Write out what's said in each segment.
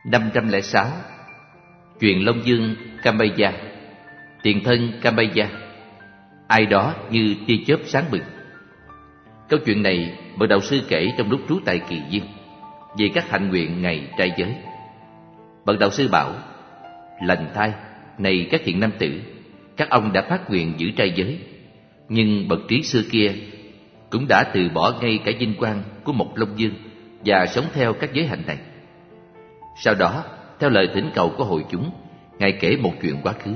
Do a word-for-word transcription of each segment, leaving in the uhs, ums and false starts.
năm trăm lẻ sáu. Chuyện Long Dương Kamaya. Tiền thân Kamaya. Ai đó như tia chớp sáng bừng. Câu chuyện này bậc đạo sư kể trong lúc trú tại Kỳ Viên về các hạnh nguyện ngày trai giới. Bậc đạo sư bảo: lành thay, này các thiện nam tử, các ông đã phát nguyện giữ trai giới, nhưng bậc trí xưa kia cũng đã từ bỏ ngay cả vinh quang của một Long Dương và sống theo các giới hạnh này. Sau đó, theo lời thỉnh cầu của hội chúng, Ngài kể một chuyện quá khứ.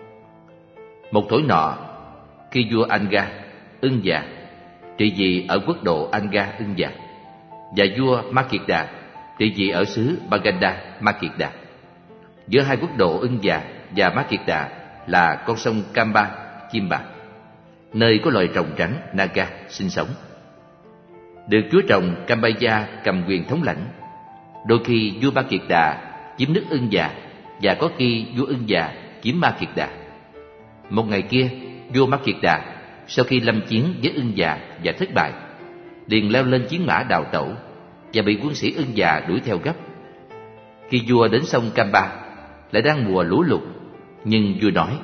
Một thổi nọ, khi vua Anga, Ưng Già, trị vì ở quốc độ Anga Ưng Già, và vua Makieda, trị vì ở xứ Baganda Makieda. Giữa hai quốc độ Ưng Già và Makieda là con sông Kamba, Chimba, nơi có loài rồng rắn Naga sinh sống. Được chúa rồng Kambaya cầm quyền thống lãnh. Đôi khi vua Makieda chiếm nước Ưng Già, và có khi vua Ưng Già chiếm Makieda. Một ngày kia, vua Makieda sau khi lâm chiến với Ưng Già và thất bại, liền leo lên chiến mã đào tẩu và bị quân sĩ Ưng Già đuổi theo gấp. Khi vua đến sông Kamba, lại đang mùa lũ lụt, nhưng vua nói: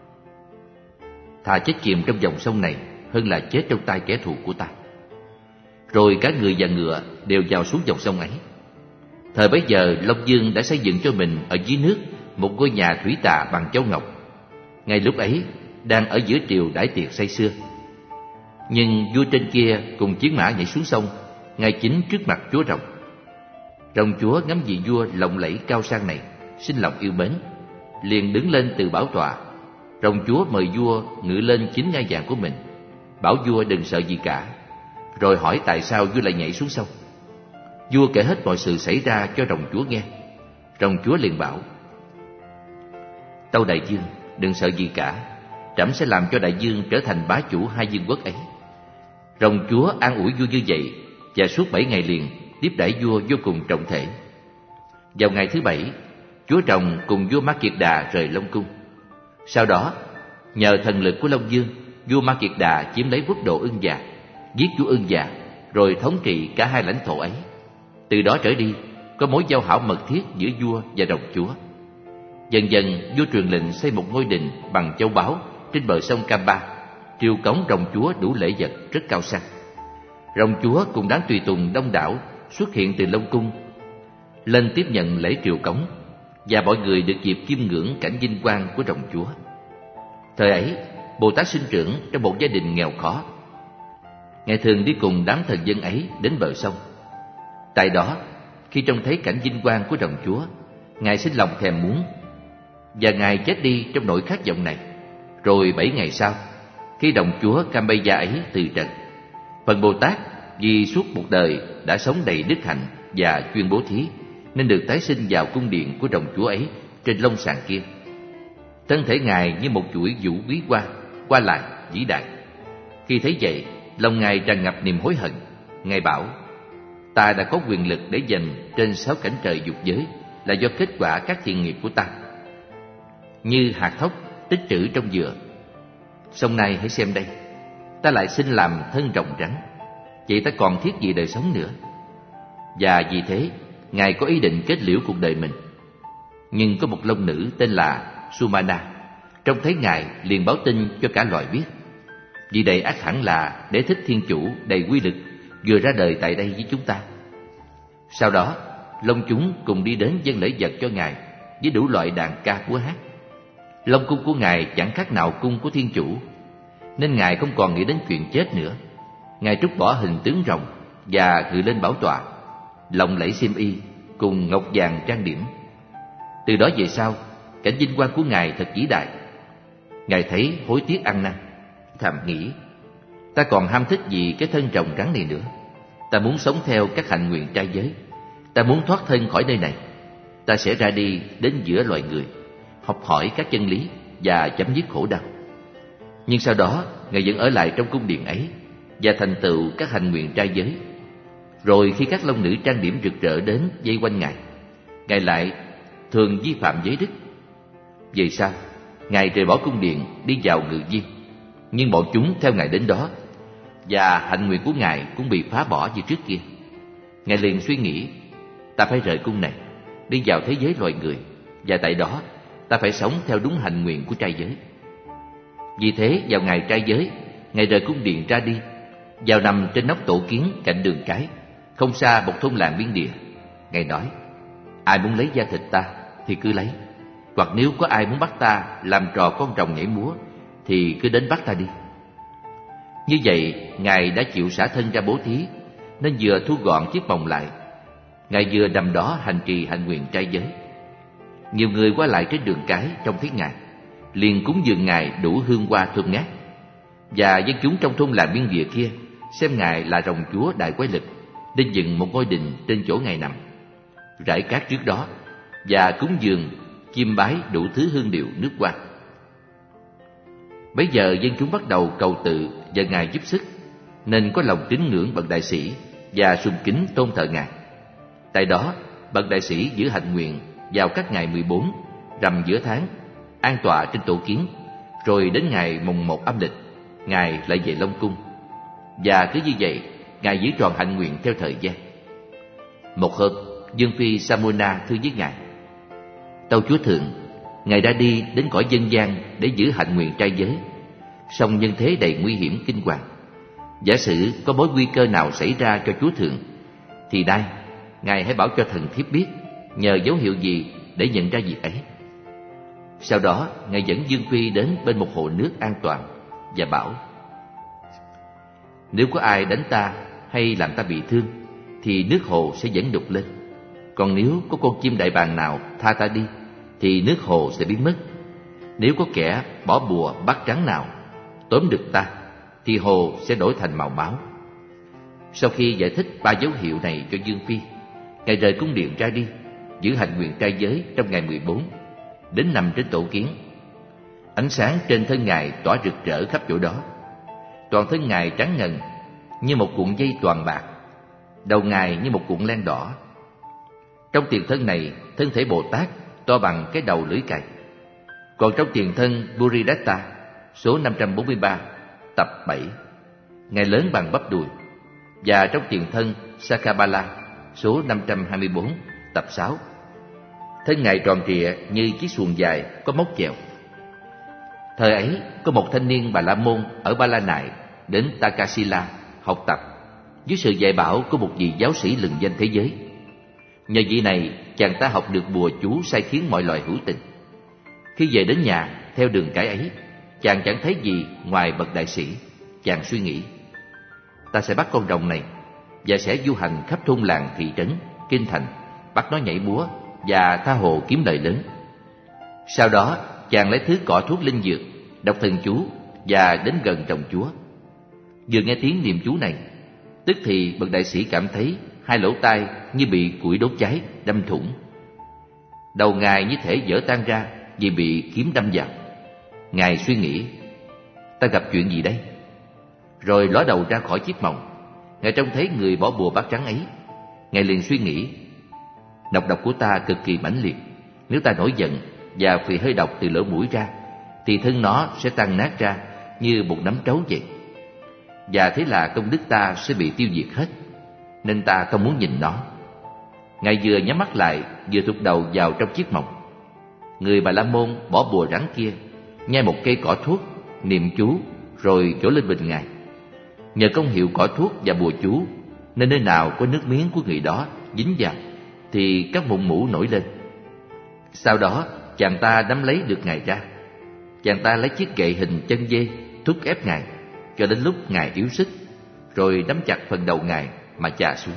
thà chết chìm trong dòng sông này hơn là chết trong tay kẻ thù của ta. Rồi cả người và ngựa đều vào xuống dòng sông ấy. Thời bấy giờ, Long Dương đã xây dựng cho mình ở dưới nước một ngôi nhà thủy tạ bằng châu ngọc. Ngay lúc ấy, đang ở giữa triều đãi tiệc say sưa. Nhưng vua trên kia cùng chiến mã nhảy xuống sông, ngay chính trước mặt chúa rồng. Rồng chúa ngắm vị vua lộng lẫy cao sang này, sinh lòng yêu mến, liền đứng lên từ bảo tọa. Rồng chúa mời vua ngự lên chính ngai vàng của mình, bảo vua đừng sợ gì cả, rồi hỏi tại sao vua lại nhảy xuống sông. Vua kể hết mọi sự xảy ra cho rồng chúa nghe. Rồng chúa liền bảo: tâu đại vương, đừng sợ gì cả, trẫm sẽ làm cho đại vương trở thành bá chủ hai vương quốc ấy. Rồng chúa an ủi vua như vậy, và suốt bảy ngày liền tiếp đãi vua vô cùng trọng thể. Vào ngày thứ bảy, chúa rồng cùng vua Makieda rời Long cung. Sau đó, nhờ thần lực của Long Dương, vua Makieda chiếm lấy quốc độ Ưng Già, giết vua Ưng Già, rồi thống trị cả hai lãnh thổ ấy. Từ đó trở đi, có mối giao hảo mật thiết giữa vua và rồng chúa. Dần dần, vua truyền lệnh xây một ngôi đình bằng châu báu trên bờ sông Kamba, triều cống rồng chúa đủ lễ vật rất cao sang. Rồng chúa cùng đám tùy tùng đông đảo xuất hiện từ Long cung lên tiếp nhận lễ triều cống, và mọi người được dịp chiêm ngưỡng cảnh vinh quang của rồng chúa. Thời ấy, Bồ Tát sinh trưởng trong một gia đình nghèo khó. Ngài thường đi cùng đám thần dân ấy đến bờ sông. Tại đó, khi trông thấy cảnh vinh quang của rồng chúa, Ngài sinh lòng thèm muốn, và Ngài chết đi trong nỗi khát vọng này. Rồi bảy ngày sau, khi rồng chúa Kambaya ấy từ trần, phần Bồ Tát vì suốt một đời đã sống đầy đức hạnh và chuyên bố thí, nên được tái sinh vào cung điện của rồng chúa ấy trên long sàng kia. Thân thể Ngài như một chuỗi vũ bí qua, qua lại vĩ đại. Khi thấy vậy, lòng Ngài tràn ngập niềm hối hận. Ngài bảo: ta đã có quyền lực để giành trên sáu cảnh trời dục giới là do kết quả các thiện nghiệp của ta. Như hạt thóc tích trữ trong dừa, song nay hãy xem đây, ta lại xin làm thân rồng rắn. Vậy ta còn thiết gì đời sống nữa? Và vì thế, Ngài có ý định kết liễu cuộc đời mình. Nhưng có một long nữ tên là Sumana trông thấy Ngài liền báo tin cho cả loài biết. Vì đây ắt hẳn là Đế thích thiên chủ đầy quy lực vừa ra đời tại đây với chúng ta. Sau đó, long chúng cùng đi đến dâng lễ vật cho Ngài với đủ loại đàn ca múa hát. Long cung của Ngài chẳng khác nào cung của thiên chủ, nên Ngài không còn nghĩ đến chuyện chết nữa. Ngài trút bỏ hình tướng rồng và ngự lên bảo tọa, lộng lẫy xiêm y cùng ngọc vàng trang điểm. Từ đó về sau, cảnh vinh quang của Ngài thật vĩ đại. Ngài thấy hối tiếc ăn năn, thầm nghĩ: ta còn ham thích gì cái thân rồng rắn này nữa? Ta muốn sống theo các hạnh nguyện trai giới. Ta muốn thoát thân khỏi nơi này. Ta sẽ ra đi đến giữa loài người, học hỏi các chân lý và chấm dứt khổ đau. Nhưng sau đó, Ngài vẫn ở lại trong cung điện ấy và thành tựu các hạnh nguyện trai giới. Rồi khi các long nữ trang điểm rực rỡ đến vây quanh Ngài, Ngài lại thường vi phạm giới đức. Về sau, Ngài rời bỏ cung điện đi vào ngự viên, nhưng bọn chúng theo Ngài đến đó, và hạnh nguyện của Ngài cũng bị phá bỏ như trước kia. Ngài liền suy nghĩ: ta phải rời cung này, đi vào thế giới loài người, và tại đó ta phải sống theo đúng hạnh nguyện của trai giới. Vì thế vào ngày trai giới, Ngài rời cung điện ra đi, vào nằm trên nóc tổ kiến cạnh đường cái, không xa một thôn làng biên địa. Ngài nói: ai muốn lấy da thịt ta thì cứ lấy, hoặc nếu có ai muốn bắt ta làm trò con rồng nhảy múa thì cứ đến bắt ta đi. Như vậy Ngài đã chịu xả thân ra bố thí, nên vừa thu gọn chiếc mồng lại, Ngài vừa nằm đó hành trì hạnh nguyện trai giới. Nhiều người qua lại trên đường cái trông thấy Ngài, liền cúng dường Ngài đủ hương hoa thơm ngát. Và dân chúng trong thôn làng biên địa kia xem Ngài là rồng chúa đại quái lực, nên dựng một ngôi đình trên chỗ Ngài nằm, rải cát trước đó, và cúng dường chiêm bái đủ thứ hương điệu nước hoa. Bấy giờ dân chúng bắt đầu cầu tự và Ngài giúp sức, nên có lòng kính ngưỡng bậc đại sĩ và sùng kính tôn thờ Ngài. Tại đó bậc đại sĩ giữ hạnh nguyện vào các ngày mười bốn rằm giữa tháng, an tọa trên tổ kiến, rồi đến ngày mùng một âm lịch Ngài lại về Long Cung. Và cứ như vậy Ngài giữ tròn hạnh nguyện theo thời gian. Một hôm, Dương phi Samona thưa với Ngài: tâu Chúa Thượng, Ngài đã đi đến cõi dân gian để giữ hạnh nguyện trai giới, song nhân thế đầy nguy hiểm kinh hoàng. Giả sử có mối nguy cơ nào xảy ra cho Chúa Thượng, thì nay Ngài hãy bảo cho thần thiếp biết nhờ dấu hiệu gì để nhận ra việc ấy. Sau đó Ngài dẫn Dương phi đến bên một hồ nước an toàn và bảo: nếu có ai đánh ta hay làm ta bị thương thì nước hồ sẽ dẫn đục lên. Còn nếu có con chim đại bàng nào tha ta đi thì nước hồ sẽ biến mất. Nếu có kẻ bỏ bùa bắt trắng nào tóm được ta thì hồ sẽ đổi thành màu máu. Sau khi giải thích ba dấu hiệu này cho Dương phi, Ngài rời cung điện ra đi, giữ hạnh nguyện trai giới trong ngày mười bốn, đến nằm trên tổ kiến. Ánh sáng trên thân Ngài tỏa rực rỡ khắp chỗ đó. Toàn thân Ngài trắng ngần như một cuộn dây toàn bạc, đầu Ngài như một cuộn len đỏ. Trong tiền thân này, thân thể Bồ Tát to bằng cái đầu lưỡi cày. Còn trong tiền thân Buridatta số năm trăm bốn mươi ba tập bảy, Ngài lớn bằng bắp đùi. Và trong tiền thân Sakabala số năm trăm hai mươi bốn tập sáu, thân Ngài tròn trịa như chiếc xuồng dài có móc chèo. Thời ấy có một thanh niên Bà La Môn ở Ba La Nại đến Takasila học tập dưới sự dạy bảo của một vị giáo sĩ lừng danh thế giới. Nhờ vị này, chàng ta học được bùa chú sai khiến mọi loài hữu tình. Khi về đến nhà theo đường cái ấy, chàng chẳng thấy gì ngoài bậc đại sĩ. Chàng suy nghĩ: ta sẽ bắt con rồng này và sẽ du hành khắp thôn làng thị trấn kinh thành, bắt nó nhảy múa và tha hồ kiếm lời lớn. Sau đó chàng lấy thứ cỏ thuốc linh dược, đọc thần chú và đến gần rồng chúa. Vừa nghe tiếng niệm chú này, tức thì bậc đại sĩ cảm thấy hai lỗ tai như bị củi đốt cháy đâm thủng. Đầu Ngài như thể vỡ tan ra vì bị kiếm đâm vào. Ngài suy nghĩ: ta gặp chuyện gì đây? Rồi ló đầu ra khỏi chiếc mồng. Ngài trông thấy người bỏ bùa bát trắng ấy. Ngài liền suy nghĩ: độc độc của ta cực kỳ mãnh liệt. Nếu ta nổi giận và phì hơi độc từ lỗ mũi ra thì thân nó sẽ tan nát ra như một nắm trấu vậy. Và thế là công đức ta sẽ bị tiêu diệt hết, nên ta không muốn nhìn nó. Ngài vừa nhắm mắt lại vừa thụt đầu vào trong chiếc mồng. Người Bà La Môn bỏ bùa rắn kia nhai một cây cỏ thuốc, niệm chú rồi trổ lên bình Ngài. Nhờ công hiệu cỏ thuốc và bùa chú nên nơi nào có nước miếng của người đó dính vào thì các mụn mủ nổi lên. Sau đó chàng ta nắm lấy được Ngài ra. Chàng ta lấy chiếc gậy hình chân dê thúc ép Ngài cho đến lúc Ngài yếu sức, rồi nắm chặt phần đầu Ngài mà chà xuống.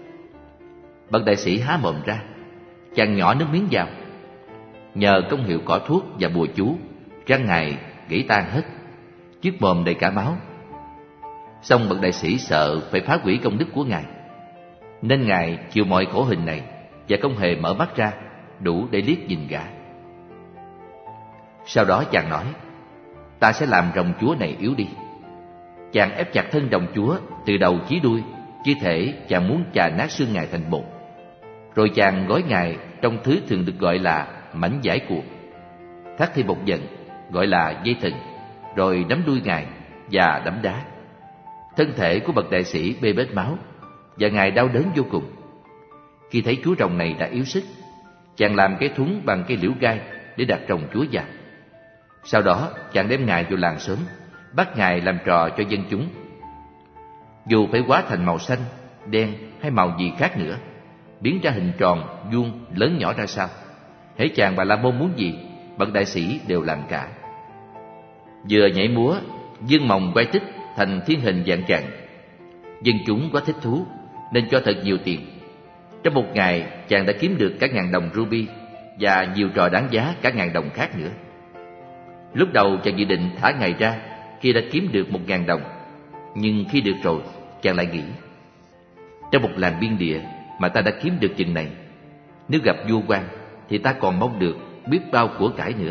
Bậc đại sĩ há mồm ra, chàng nhỏ nước miếng vào. Nhờ công hiệu cỏ thuốc và bùa chú, răng Ngài gãy tan hết, chiếc mồm đầy cả máu. Song bậc đại sĩ sợ phải phá hủy công đức của Ngài, nên Ngài chịu mọi khổ hình này và không hề mở mắt ra đủ để liếc nhìn gã. Sau đó chàng nói: ta sẽ làm rồng chúa này yếu đi. Chàng ép chặt thân rồng chúa từ đầu chí đuôi, như thể chàng muốn chà nát xương Ngài thành bột. Rồi chàng gói Ngài trong thứ thường được gọi là mảnh vải cuộn, thắt thêm một dần gọi là dây thừng, rồi đắm đuôi Ngài và đắm đá. Thân thể của bậc đại sĩ bê bết máu và Ngài đau đớn vô cùng. Khi thấy chú rồng này đã yếu sức, Chàng làm cái thúng bằng cây liễu gai để đặt rồng chúa vào. Sau đó chàng đem ngài vào làng xóm, bắt ngài làm trò cho dân chúng. Dù phải hóa thành màu xanh, đen hay màu gì khác nữa, biến ra hình tròn, vuông, lớn nhỏ ra sao, hễ chàng Bà La Môn muốn gì, bậc đại sĩ đều làm cả. Vừa nhảy múa, dương mồng quay tích thành thiên hình dạng trạng. Dân chúng quá thích thú nên cho thật nhiều tiền. Trong một ngày, chàng đã kiếm được cả ngàn đồng ruby và nhiều trò đáng giá cả ngàn đồng khác nữa. Lúc đầu chàng dự định thả ngài ra khi đã kiếm được một ngàn đồng, nhưng khi được rồi, chàng lại nghĩ: trong một làng biên địa mà ta đã kiếm được chừng này, nếu gặp vua quan thì ta còn mong được biết bao của cải nữa.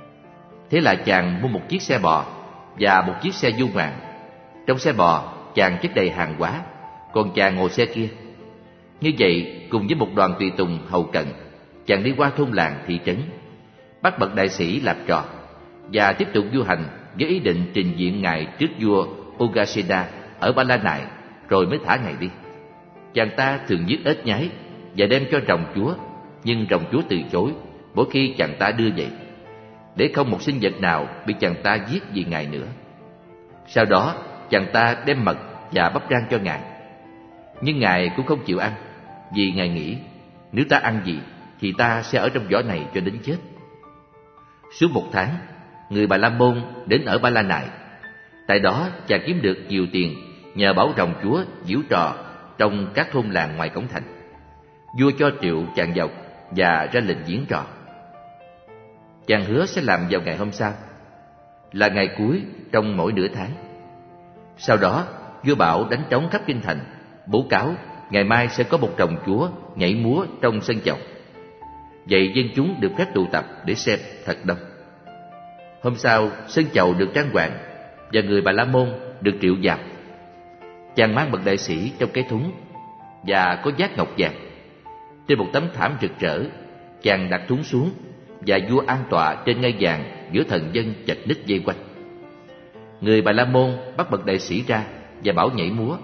Thế là chàng mua một chiếc xe bò và một chiếc xe du ngoạn. Trong xe bò, chàng chất đầy hàng hóa, còn chàng ngồi xe kia. Như vậy, cùng với một đoàn tùy tùng hầu cận, chàng đi qua thôn làng thị trấn, bắt bậc đại sĩ làm trò, và tiếp tục du hành với ý định trình diện ngài trước vua Ugaseda ở Ba La Nại, rồi mới thả ngài đi. Chàng ta thường giết ếch nhái và đem cho rồng chúa, nhưng rồng chúa từ chối mỗi khi chàng ta đưa vậy, để không một sinh vật nào bị chàng ta giết vì ngài nữa. Sau đó chàng ta đem mật và bắp rang cho ngài, nhưng ngài cũng không chịu ăn, vì ngài nghĩ nếu ta ăn gì thì ta sẽ ở trong vỏ này cho đến chết. Suốt một tháng, người Bà La Môn đến ở Ba La Nại. Tại đó chàng kiếm được nhiều tiền nhờ bảo rồng chúa giễu trò trong các thôn làng ngoài cổng thành. Vua cho triệu chàng vào và ra lệnh diễn trò. Chàng hứa sẽ làm vào ngày hôm sau, là ngày cuối trong mỗi nửa tháng. Sau đó vua bảo đánh trống khắp kinh thành, bố cáo ngày mai sẽ có một rồng chúa nhảy múa trong sân chầu. Vậy dân chúng được phép tụ tập để xem thật đông. Hôm sau sân chầu được trang hoàng và người Bà La Môn được triệu vào. Chàng mang bậc đại sĩ trong cái thúng và có vác ngọc vàng. Trên một tấm thảm rực rỡ, chàng đặt thúng xuống và vua an tọa trên ngai vàng giữa thần dân chật ních vây quanh. Người Bà La Môn bắt bậc đại sĩ ra và bảo nhảy múa.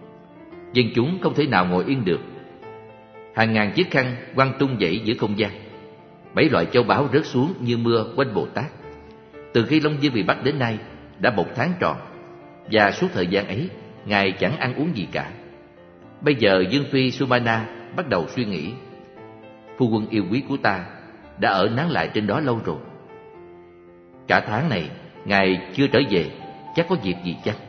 Dân chúng không thể nào ngồi yên được. Hàng ngàn chiếc khăn quăng tung dãy giữa không gian. Bảy loại châu báu rớt xuống như mưa quanh Bồ Tát. Từ khi Long Vương bị bắt đến nay đã một tháng tròn, và suốt thời gian ấy ngài chẳng ăn uống gì cả. Bây giờ Dương Phi Sumana bắt đầu suy nghĩ: phu quân yêu quý của ta đã ở nán lại trên đó lâu rồi. Cả tháng này ngài chưa trở về, chắc có việc gì chăng?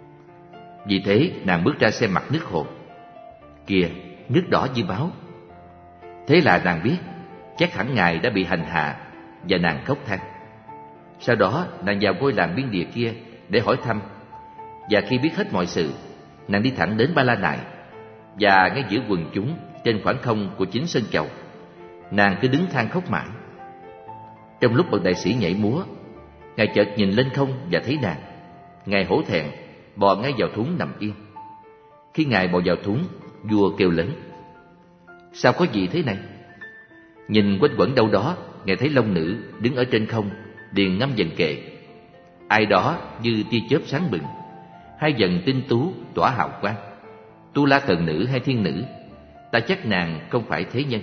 Vì thế nàng bước ra xem mặt nước hồ. Kìa, nước đỏ như máu. Thế là nàng biết chắc hẳn ngài đã bị hành hạ, và nàng khóc than. Sau đó nàng vào ngôi làng biên địa kia để hỏi thăm, và khi biết hết mọi sự, nàng đi thẳng đến Ba La Nại. Và ngay giữa quần chúng, trên khoảng không của chính sân chầu, nàng cứ đứng than khóc mãi. Trong lúc bậc đại sĩ nhảy múa, ngài chợt nhìn lên không và thấy nàng. Ngài hổ thẹn bò ngay vào thúng nằm yên. Khi ngài bò vào thúng, vua kêu lớn: sao có gì thế này? Nhìn quanh quẩn đâu đó, ngài thấy long nữ đứng ở trên không, liền ngâm dần kệ. Ai đó như tia chớp sáng bừng, hai dần tinh tú tỏa hào quang. Tu La thần nữ hay thiên nữ, ta chắc nàng không phải thế nhân.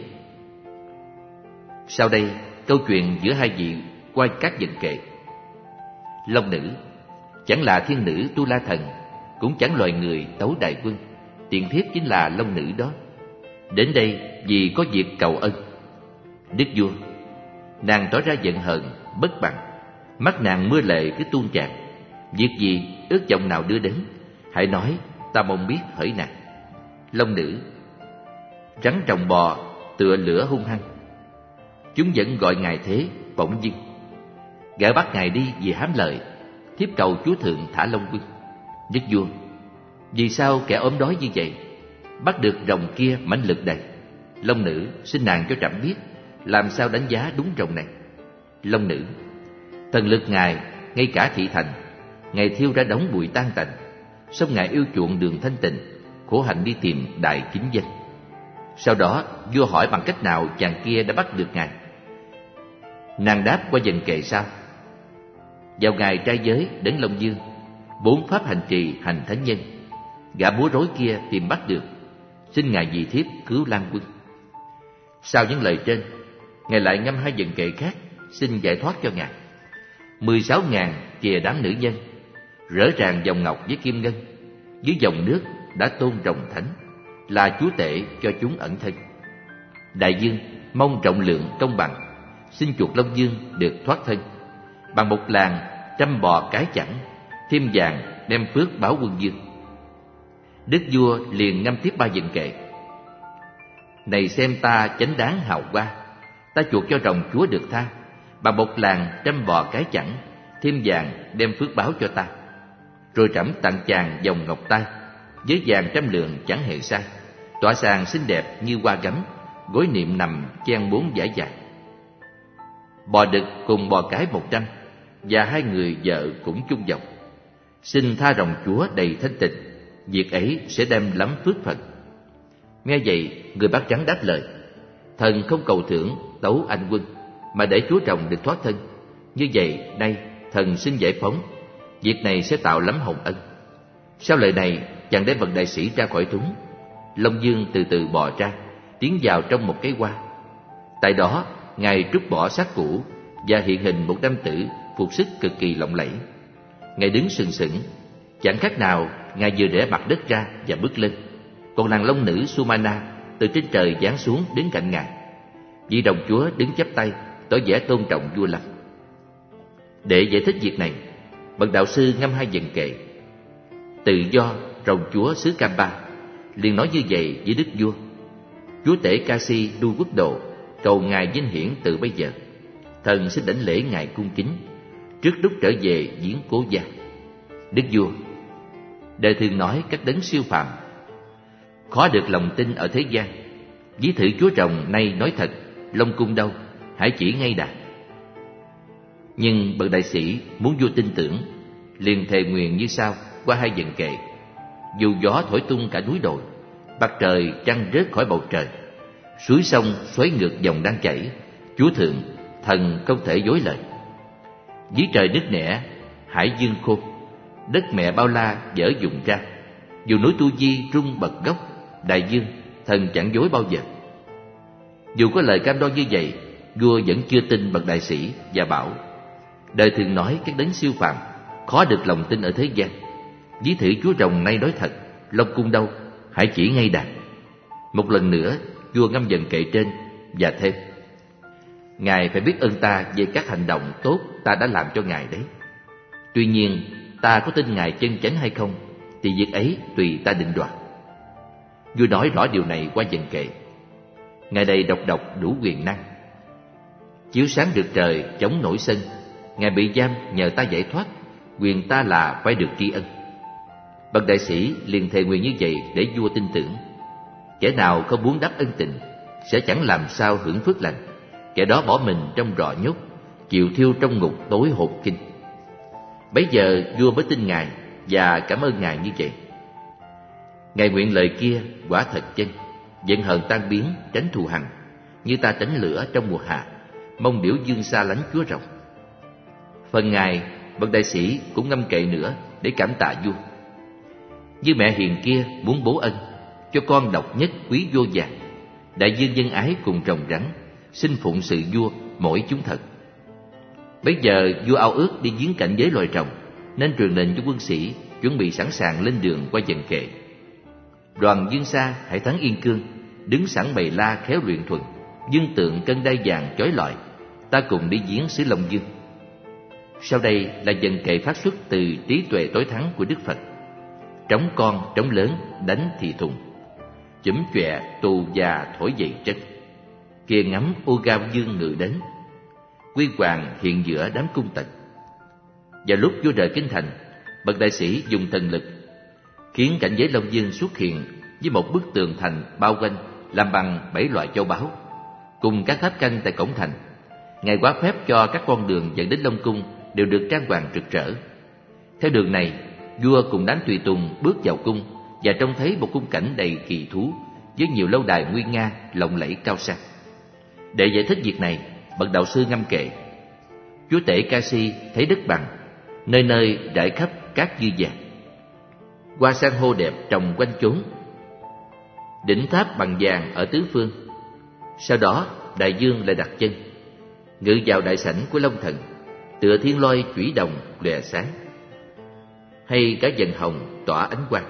Sau đây câu chuyện giữa hai vị qua các dần kệ. Long nữ chẳng là thiên nữ Tu La thần, cũng chẳng loài người Tấu Đại Quân. Tiền thiếp chính là long nữ đó. Đến đây vì có việc cầu ân. Đức vua, nàng tỏ ra giận hờn, bất bằng. Mắt nàng mưa lệ cứ tuôn tràn. Việc gì, ước vọng nào đưa đến, hãy nói, ta mong biết hỡi nàng. Long nữ: rắn trồng bò tựa lửa hung hăng. Chúng vẫn gọi ngài thế, bỗng dưng gã bắt ngài đi vì hám lợi. Thiếp cầu chúa thượng thả Long Quân. Đức vua: vì sao kẻ ốm đói như vậy bắt được rồng kia mãnh lực đầy? Long nữ: xin nàng cho trẫm biết làm sao đánh giá đúng rồng này. Long nữ: thần lực ngài ngay cả thị thành, ngài thiêu ra đống bụi tan tành, song ngài yêu chuộng đường thanh tịnh, khổ hạnh đi tìm đại chính danh. Sau đó vua hỏi bằng cách nào chàng kia đã bắt được ngài. Nàng đáp qua dần kệ sau: vào ngày trai giới đến Long Dương, bốn pháp hành trì hành thánh nhân, gã múa rối kia tìm bắt được, xin ngài vì thiếp cứu Lan Quân. Sau những lời trên, Ngài lại ngâm hai vần kệ khác xin giải thoát cho Ngài. Mười sáu ngàn chìa đám nữ nhân, rỡ ràng vòng ngọc với kim ngân, dưới dòng nước đã tôn rồng thánh, là chúa tể cho chúng ẩn thân. Đại dương mong trọng lượng công bằng, xin chuộc Long Dương được thoát thân. Bằng một làng trăm bò cái chẳng, thêm vàng đem phước báo quân dương. Đức vua liền ngâm tiếp ba vần kệ: Này xem ta chánh đáng hào hoa, ta chuộc cho rồng chúa được tha. Bằng một làng trăm bò cái chẳng, thêm vàng đem phước báo cho ta. Rồi trẫm tặng chàng vòng ngọc tai, với vàng trăm lượng chẳng hề sai. Tỏa sàng xinh đẹp như hoa gấm, gối niệm nằm chen bốn dải dài. Bò đực cùng bò cái một trăm, và hai người vợ cũng chung dòng. Xin tha rồng chúa đầy thanh tịnh, việc ấy sẽ đem lắm phước phận. Nghe vậy, người bác trắng đáp lời: Thần không cầu thưởng tấu anh quân, mà để chúa rồng được thoát thân. Như vậy, nay thần xin giải phóng, việc này sẽ tạo lắm hồng ân. Sau lời này, chàng đem bậc đại sĩ ra khỏi thúng. Long Dương từ từ bò ra, tiến vào trong một cái hoa. Tại đó, Ngài trút bỏ xác cũ và hiện hình một nam tử phục sức cực kỳ lộng lẫy. Ngài đứng sừng sững, chẳng khác nào Ngài vừa rẽ mặt đất ra và bước lên. Còn nàng long nữ Sumana từ trên trời giáng xuống đứng cạnh Ngài. Vị đồng chúa đứng chắp tay, tỏ vẻ tôn trọng vua Lâm. Để giải thích việc này, bậc đạo sư ngâm hai vần kệ: Tự do rồng chúa xứ Camba liền nói như vậy với đức vua: Chúa tể Ca-si đu quốc độ, cầu Ngài vinh hiển từ bây giờ. Thần xin đảnh lễ Ngài cung kính, trước lúc trở về viếng cố gia. Đức vua: Đời thường nói các đấng siêu phàm, khó được lòng tin ở thế gian. Ví thử chúa rồng nay nói thật, Long cung đâu, hãy chỉ ngay đạt. Nhưng bậc đại sĩ muốn vua tin tưởng, liền thề nguyền như sau qua hai vần kệ: Dù gió thổi tung cả núi đồi, mặt trời trăng rớt khỏi bầu trời, suối sông xoáy ngược dòng đang chảy, chúa thượng, thần không thể dối lời. Dưới trời nứt nẻ, hải dương khô, đất mẹ bao la dở dùng ra. Dù núi Tu Di rung bật gốc, đại dương, thần chẳng dối bao giờ. Dù có lời cam đoan như vậy, vua vẫn chưa tin bậc đại sĩ và bảo: Đời thường nói các đấng siêu phàm, khó được lòng tin ở thế gian. Ví thử chúa rồng nay nói thật, Long cung đâu, hãy chỉ ngay đạt. Một lần nữa, vua ngâm vần kệ trên và thêm: Ngài phải biết ơn ta về các hành động tốt ta đã làm cho Ngài đấy. Tuy nhiên, ta có tin Ngài chân chánh hay không, thì việc ấy tùy ta định đoạt. Vua nói rõ điều này qua vần kệ: Ngài đây độc độc đủ quyền năng, chiếu sáng được trời chống nổi sân. Ngài bị giam nhờ ta giải thoát, quyền ta là phải được tri ân. Bậc đại sĩ liền thề nguyện như vậy để vua tin tưởng. Kẻ nào không muốn đáp ân tình sẽ chẳng làm sao hưởng phước lành. Kẻ đó bỏ mình trong rọ nhốt, chịu thiêu trong ngục tối hột kinh. Bấy giờ vua mới tin Ngài và cảm ơn Ngài như vậy. Ngài nguyện lời kia quả thật chân, giận hờn tan biến, tránh thù hằn, như ta tránh lửa trong mùa hạ, mong điểu dương xa lánh chúa rồng. Phần Ngài, bậc đại sĩ cũng ngâm kệ nữa để cảm tạ vua. Như mẹ hiền kia muốn bố ân, cho con độc nhất quý vô vàng. Đại dương dân ái cùng rồng rắn, xin phụng sự vua mỗi chúng thật. Bấy giờ vua ao ước đi viếng cảnh giới loài rồng, nên truyền lệnh cho quân sĩ chuẩn bị sẵn sàng lên đường qua vần kệ. Đoàn dương xa hãy thắng Yên Cương, đứng sẵn bày la khéo luyện thuần, dương tượng cân đai vàng chói lọi, ta cùng đi viếng xứ Long Dương. Sau đây là vần kệ phát xuất từ trí tuệ tối thắng của Đức Phật: Trống con trống lớn đánh thì thùng, chủm chọe tù già thổi dậy trân. Kia ngắm ô gao dương ngự đến, quy hoàng hiện giữa đám cung tần. Vào lúc vua rời kinh thành, bậc đại sĩ dùng thần lực khiến cảnh giới Long Dương xuất hiện với một bức tường thành bao quanh làm bằng bảy loại châu báu, cùng các tháp canh tại cổng thành. Ngài quá phép cho các con đường dẫn đến Long cung đều được trang hoàng rực rỡ. Theo đường này, vua cùng đám tùy tùng bước vào cung và trông thấy một khung cảnh đầy kỳ thú với nhiều lâu đài nguy nga lộng lẫy cao sang. Để giải thích việc này, bậc đạo sư ngâm kệ: Chúa tể Ca-si thấy đất bằng, nơi nơi rải khắp cát dư vàng, hoa san hô đẹp trồng quanh chốn, đỉnh tháp bằng vàng ở tứ phương. Sau đó đại dương lại đặt chân, ngự vào đại sảnh của Long Thần, tựa thiên lôi chủy đồng lòe sáng, hay cả dần hồng tỏa ánh quang.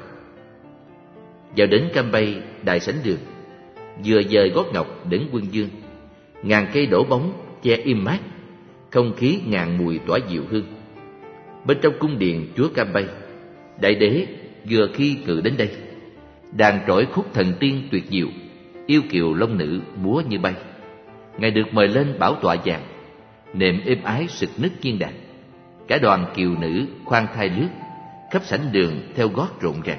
Vào đến Cam Bay, đại sảnh đường, vừa dời gót ngọc đến Quân Dương, ngàn cây đổ bóng che im mát, không khí ngàn mùi tỏa dịu hương. Bên trong cung điện chúa Cam Bay, đại đế vừa khi cự đến đây, đàn trỗi khúc thần tiên tuyệt diệu, yêu kiều long nữ múa như bay. Ngài được mời lên bảo tọa vàng, nệm êm ái sực nức chiên đàn. Cả đoàn kiều nữ khoan thai lướt, khắp sảnh đường theo gót rộn ràng.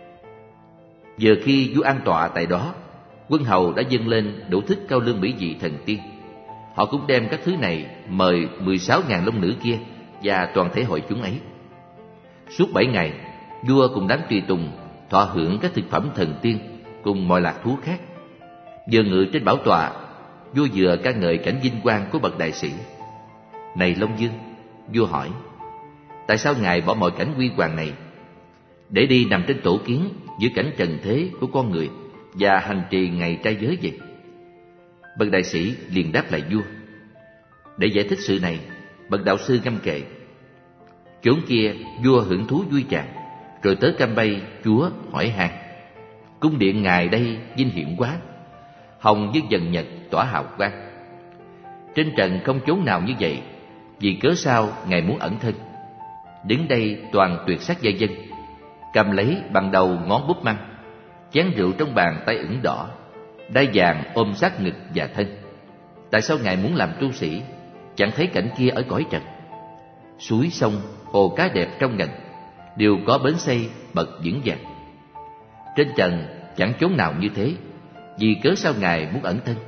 Vừa khi vua an tọa tại đó, quân hầu đã dâng lên đủ thức cao lương mỹ vị thần tiên. Họ cũng đem các thứ này mời mười sáu ngàn long nữ kia và toàn thể hội chúng ấy. Suốt bảy ngày, vua cùng đám tùy tùng thọ hưởng các thực phẩm thần tiên cùng mọi lạc thú khác. Vừa ngự trên bảo tọa, vua vừa ca ngợi cảnh vinh quang của bậc đại sĩ. Này Long Dương, vua hỏi, tại sao ngài bỏ mọi cảnh huy hoàng này để đi nằm trên tổ kiến giữa cảnh trần thế của con người và hành trì ngày trai giới vậy? Bậc đại sĩ liền đáp lại vua. Để giải thích sự này, bậc đạo sư ngâm kệ. Chốn kia vua hưởng thú vui tràn, rồi tới Cam Bay chúa hỏi han. Cung điện ngài đây vinh hiển quá, hồng như dần nhật tỏa hào quang. Trên trần không chốn nào như vậy, vì cớ sao ngài muốn ẩn thân? Đứng đây toàn tuyệt sắc giai dân, cầm lấy bằng đầu ngón búp măng, chén rượu trong bàn tay ửng đỏ, đai vàng ôm sát ngực và thân. Tại sao ngài muốn làm tu sĩ, chẳng thấy cảnh kia ở cõi trần? Suối sông, hồ cá đẹp trong ngành đều có bến xây bậc vững vàng. Trên trần chẳng chốn nào như thế, vì cớ sao ngài muốn ẩn thân?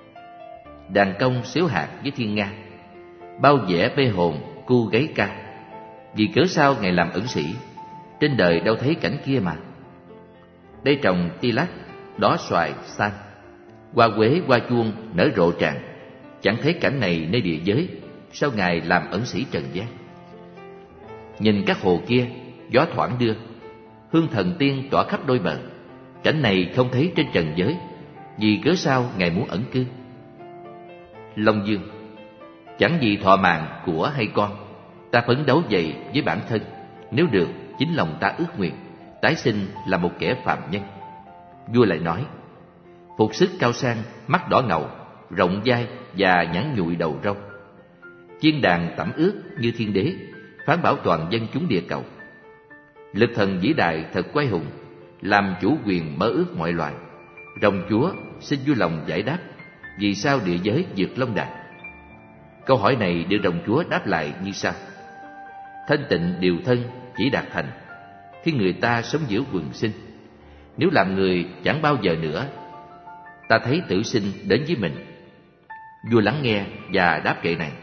Đàn công xếu hạt với thiên nga, bao vẽ bê hồn cu gáy ca. Vì cớ sao ngài làm ẩn sĩ, trên đời đâu thấy cảnh kia mà. Đây trồng ti lách, đó xoài, san, hoa quế, hoa chuông nở rộ tràn, chẳng thấy cảnh này nơi địa giới, sao ngài làm ẩn sĩ trần gian? Nhìn các hồ kia, gió thoảng đưa, hương thần tiên tỏa khắp đôi bờ, cảnh này không thấy trên trần giới, vì cớ sao ngài muốn ẩn cư? Long Dương, chẳng vì thọ mạng của hay con, ta phấn đấu vậy với bản thân. Nếu được, chính lòng ta ước nguyện tái sinh là một kẻ phàm nhân. Vua lại nói, phục sức cao sang, mắt đỏ ngầu, rộng vai và nhẵn nhụi đầu râu, chiên đàn tẩm ướt như thiên đế, phán bảo toàn dân chúng địa cầu. Lực thần vĩ đại thật quái hùng, làm chủ quyền mơ ước mọi loài. Rồng chúa xin vui lòng giải đáp, vì sao địa giới vượt long đàn? Câu hỏi này được rồng chúa đáp lại như sau: thanh tịnh điều thân chỉ đạt thành khi người ta sống giữa quần sinh. Nếu làm người chẳng bao giờ nữa, ta thấy tử sinh đến với mình. Vua lắng nghe và đáp kệ này: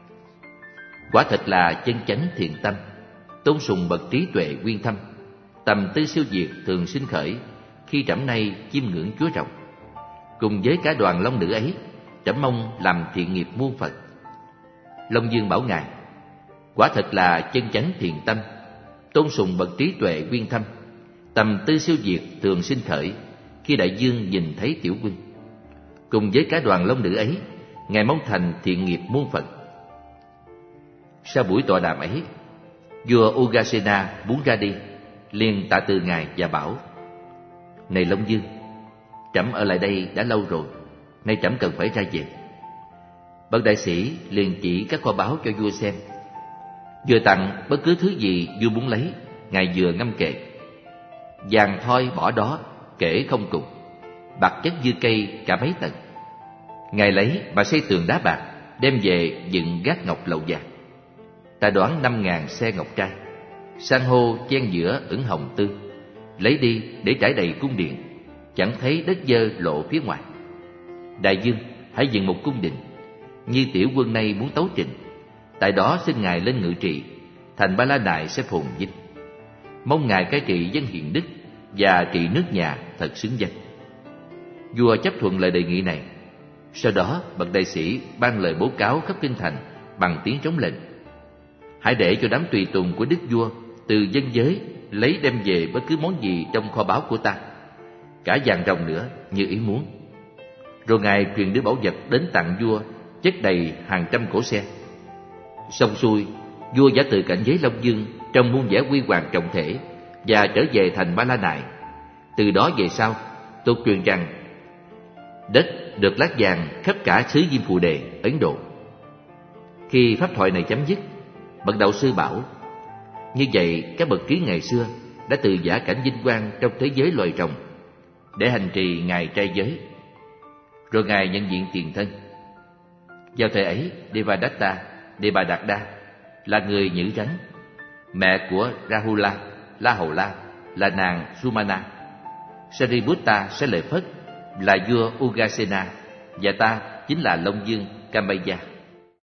quả thật là chân chánh thiện tâm, tôn sùng bậc trí tuệ uyên thâm, tầm tư siêu việt thường sinh khởi khi trẫm nay chiêm ngưỡng chúa rồng. Cùng với cả đoàn long nữ ấy, trẫm mong làm thiện nghiệp muôn phần. Long Dương bảo ngài: quả thật là chân chánh thiện tâm, tôn sùng bậc trí tuệ uyên thâm, tầm tư siêu việt thường sinh khởi khi đại dương nhìn thấy tiểu quân. Cùng với cả đoàn long nữ ấy, ngài mong thành thiện nghiệp muôn phần. Sau buổi tọa đàm ấy, vua Ugasena muốn ra đi, liền tạ từ ngài và bảo: này Long Dương, trẫm ở lại đây đã lâu rồi, nay trẫm cần phải ra về. Bậc đại sĩ liền chỉ các kho báu cho vua xem. Vừa tặng bất cứ thứ gì vua muốn lấy, ngài vừa ngâm kệ: vàng thoi bỏ đó kể không cùng, bạc chất dư cây cả mấy tầng. Ngài lấy mà xây tường đá bạc, đem về dựng gác ngọc lậu vàng. Ta đoán năm ngàn xe ngọc trai, san hô chen giữa ửng hồng tư, lấy đi để trải đầy cung điện, chẳng thấy đất dơ lộ phía ngoài. Đại dương, hãy dựng một cung đình, như tiểu quân nay muốn tấu trình. Tại đó xin ngài lên ngự trị, thành Ba La Nại sẽ phồn vinh. Mong ngài cai trị dân hiền đức và trị nước nhà thật xứng danh. Vua chấp thuận lời đề nghị này. Sau đó bậc đại sĩ ban lời bố cáo khắp kinh thành bằng tiếng trống lệnh: hãy để cho đám tùy tùng của đức vua từ dân giới lấy đem về bất cứ món gì trong kho báu của ta, cả vàng ròng nữa như ý muốn. Rồi Ngài truyền đưa bảo vật đến tặng vua, chất đầy hàng trăm cỗ xe. Xong xuôi, vua giả từ cảnh giới Long Dương trong muôn vẻ huy hoàng trọng thể và trở về thành Ba La Nại. Từ đó về sau, tôi truyền rằng đất được lát vàng khắp cả xứ Diêm Phù Đề, Ấn Độ. Khi pháp thoại này chấm dứt, bậc đạo sư bảo: như vậy các bậc trí ngày xưa đã từ giả cảnh vinh quang trong thế giới loài rồng để hành trì ngày trai giới. Rồi Ngài nhận diện tiền thân. Vào thời ấy, Devadatta, Devadatta là người Nhữ Rắn, mẹ của Rahula, La Hầu La là nàng Sumana. Sariputta Xá Lợi Phất là vua Ugasena và ta chính là Long Dương Kamaya.